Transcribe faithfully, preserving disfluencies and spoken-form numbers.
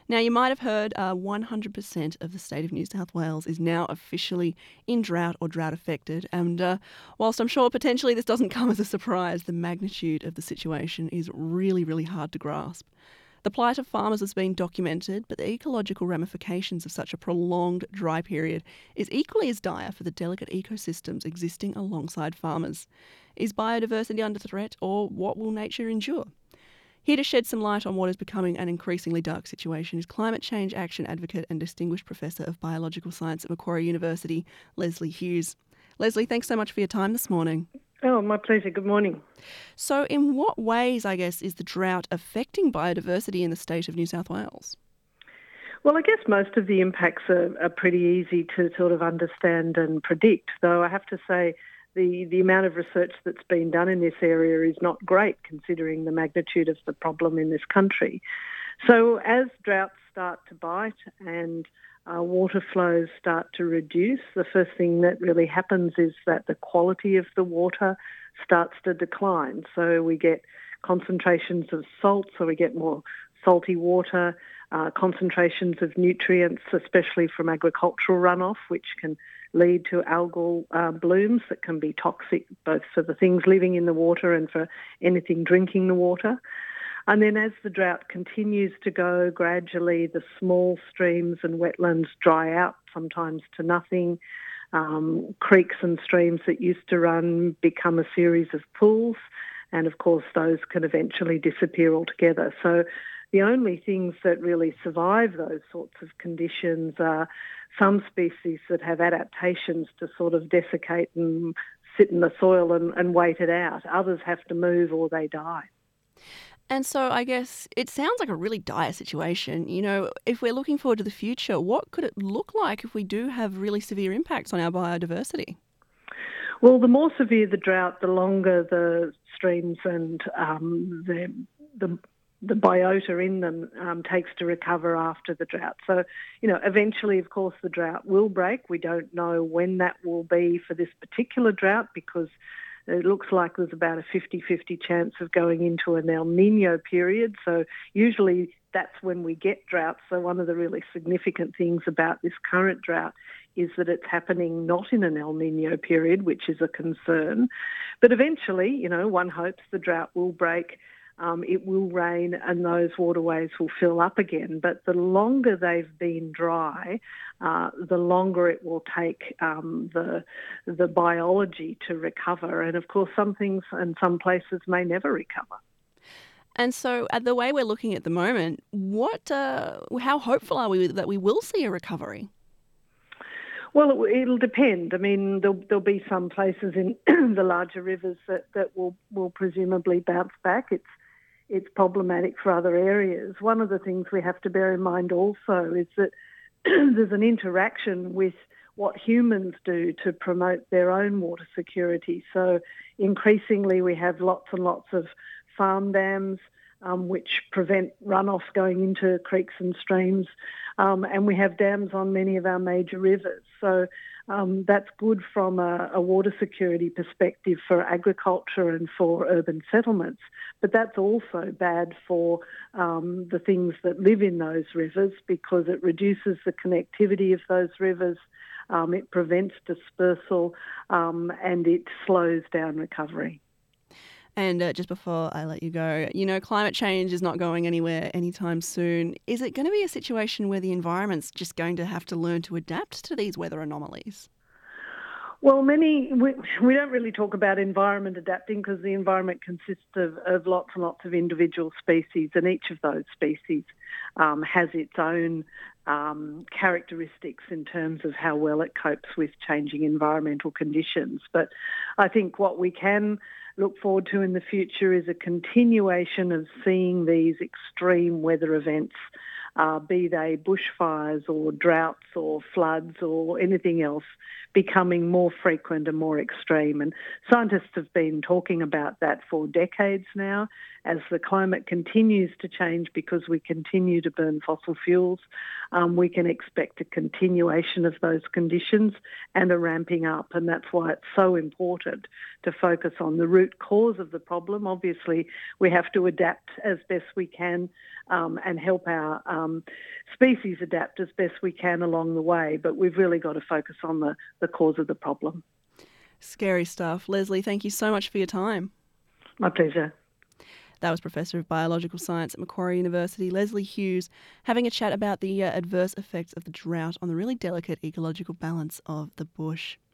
Now, you might have heard uh, one hundred percent of the state of New South Wales is now officially in drought or drought affected. And uh, whilst I'm sure potentially this doesn't come as a surprise, the magnitude of the situation is really, really hard to grasp. The plight of farmers has been documented, but the ecological ramifications of such a prolonged dry period is equally as dire for the delicate ecosystems existing alongside farmers. Is biodiversity under threat, or what will nature endure? Here to shed some light on what is becoming an increasingly dark situation is climate change action advocate and distinguished professor of biological science at Macquarie University, Lesley Hughes. Lesley, thanks so much for your time this morning. Oh, my pleasure. Good morning. So in what ways, I guess, is the drought affecting biodiversity in the state of New South Wales? Well, I guess most of the impacts are, are pretty easy to sort of understand and predict, though I have to say the, the amount of research that's been done in this area is not great considering the magnitude of the problem in this country. So as droughts start to bite and uh, water flows start to reduce, the first thing that really happens is that the quality of the water starts to decline. So we get concentrations of salt, so we get more salty water, uh, concentrations of nutrients, especially from agricultural runoff, which can lead to algal uh, blooms that can be toxic both for the things living in the water and for anything drinking the water. And then as the drought continues to go, gradually the small streams and wetlands dry out, sometimes to nothing. Um, creeks and streams that used to run become a series of pools, and of course those can eventually disappear altogether. So the only things that really survive those sorts of conditions are some species that have adaptations to sort of desiccate and sit in the soil and, and wait it out. Others have to move or they die. And so I guess it sounds like a really dire situation. You know, if we're looking forward to the future, what could it look like if we do have really severe impacts on our biodiversity? Well, the more severe the drought, the longer the streams and um, the, the the biota in them um, takes to recover after the drought. So, you know, eventually, of course, the drought will break. We don't know when that will be for this particular drought because it looks like there's about a fifty-fifty chance of going into an El Nino period. So usually that's when we get droughts. So one of the really significant things about this current drought is that it's happening not in an El Nino period, which is a concern. But eventually, you know, one hopes the drought will break. Um, it will rain and those waterways will fill up again. But the longer they've been dry, uh, the longer it will take um, the the biology to recover. And of course, some things and some places may never recover. And so, at the way we're looking at the moment, what, uh, how hopeful are we that we will see a recovery? Well, it, it'll depend. I mean, there'll, there'll be some places in the larger rivers that, that will, will presumably bounce back. It's it's problematic for other areas. One of the things we have to bear in mind also is that there's an interaction with what humans do to promote their own water security. So increasingly we have lots and lots of farm dams um, which prevent runoff going into creeks and streams. Um, and we have dams on many of our major rivers. So um, that's good from a, a water security perspective for agriculture and for urban settlements. But that's also bad for um, the things that live in those rivers because it reduces the connectivity of those rivers, um, it prevents dispersal, um, and it slows down recovery. And uh, just before I let you go, you know, climate change is not going anywhere anytime soon. Is it going to be a situation where the environment's just going to have to learn to adapt to these weather anomalies? Well, many, we, we don't really talk about environment adapting because the environment consists of, of lots and lots of individual species, and each of those species um, has its own um, characteristics in terms of how well it copes with changing environmental conditions. But I think what we can look forward to in the future is a continuation of seeing these extreme weather events, uh, be they bushfires or droughts or floods or anything else, becoming more frequent and more extreme. And scientists have been talking about that for decades now. As the climate continues to change because we continue to burn fossil fuels, um, we can expect a continuation of those conditions and a ramping up. And that's why it's so important to focus on the root cause of the problem. Obviously, we have to adapt as best we can um, and help our um, species adapt as best we can along the way, but we've really got to focus on the, the cause of the problem. Scary stuff. Leslie, thank you so much for your time. My pleasure. That was Professor of Biological Science at Macquarie University, Leslie Hughes, having a chat about the uh, adverse effects of the drought on the really delicate ecological balance of the bush.